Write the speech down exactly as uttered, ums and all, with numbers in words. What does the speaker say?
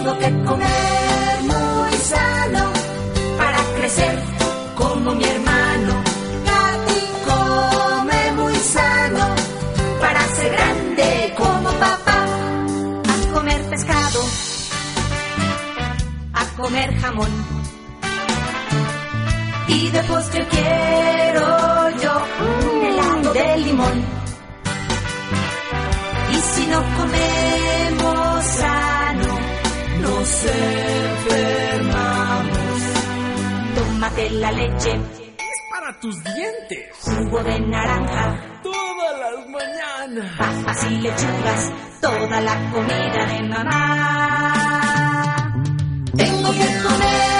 Tengo que comer muy sano para crecer como mi hermano. Katy come muy sano para ser grande como papá. A comer pescado, a comer jamón, y de postre quiero yo un helado de limón. Y si no comemos sano, nos enfermamos. Tómate la leche, es para tus dientes. Jugo de naranja, todas las mañanas. Papas y lechugas, toda la comida de mamá. Tengo que comer